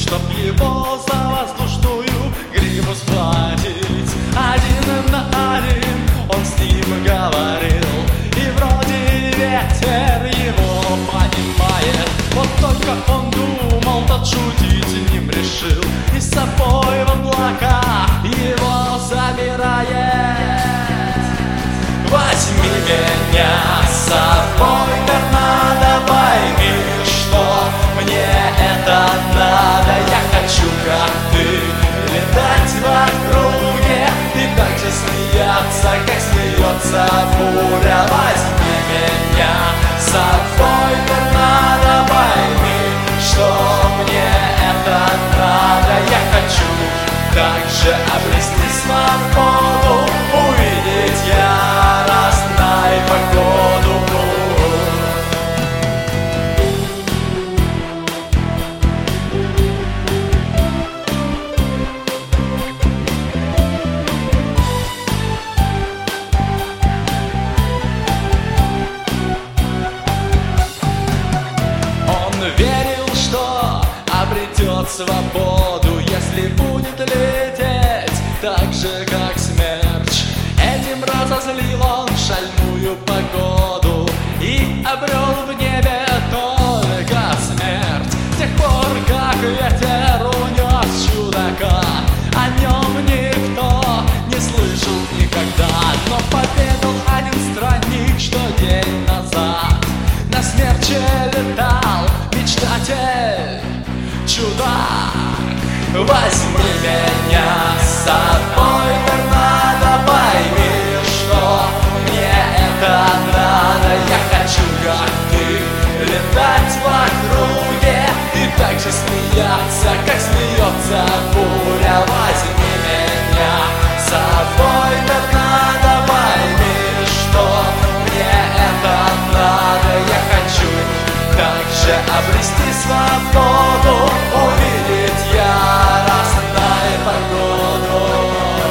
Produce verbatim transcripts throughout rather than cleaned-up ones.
чтоб его за воздушную гриву схватить. Один на один он с ним говорил, и вроде ветер его понимает. Вот только он думал, тот шутить с ним решил, и с собой в облака его забирает. Возьми меня с собой, торнадо, пойми, что мне это надо. Я хочу, как ты, летать в округе и так же смеяться, как смеется буря. Возьми меня с собой, торнадо, пойми, что мне это надо. Я хочу также обрести свободу, увидеть яростной погоду. Он верил, что обретет свободу, если будет лететь так же, как смерч. Этим разозлил он шальную погоду и обрел в небе только смерть. С тех пор, как ветер унес чудака, о нем никто не слышал никогда. Но поведал один странник, что день назад на смерче летал мечтатель, чудак. Возьми меня с собой, торнадо, пойми, что мне это надо. Я хочу, как ты, летать в округе и так же смеяться, как смеется буря. Возьми меня с собой, торнадо, пойми, что мне это надо. Я хочу также обрести свободу, увидеть яростной погоду.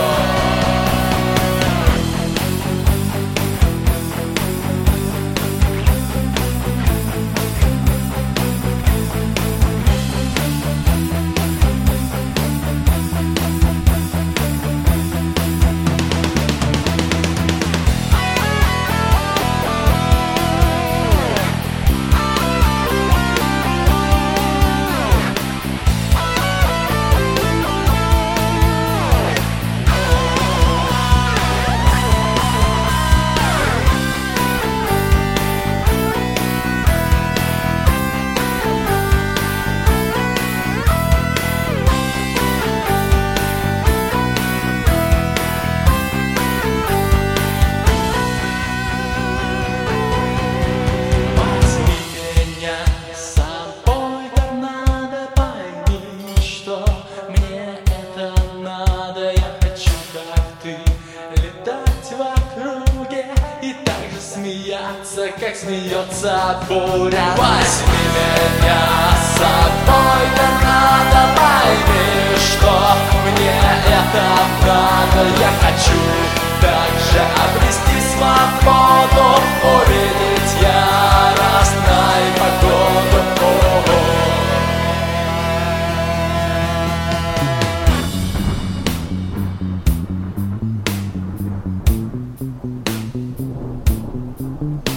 Как смеется буря. Возьми меня с собой, торнадо, пойми, что мне это надо. Я хочу также обрести свободу, увидеть яростной погоду.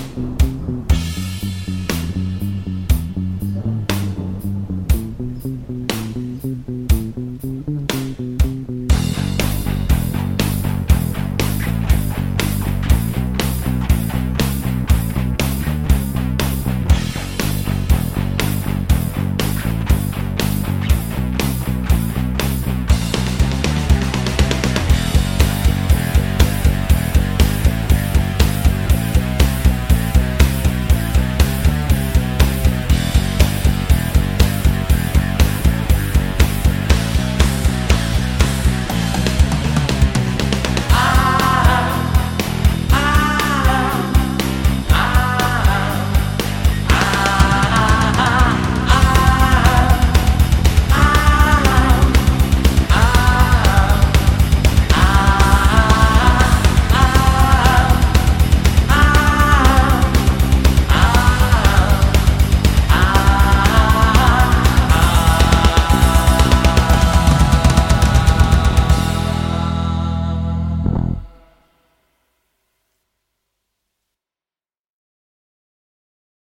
Thank you.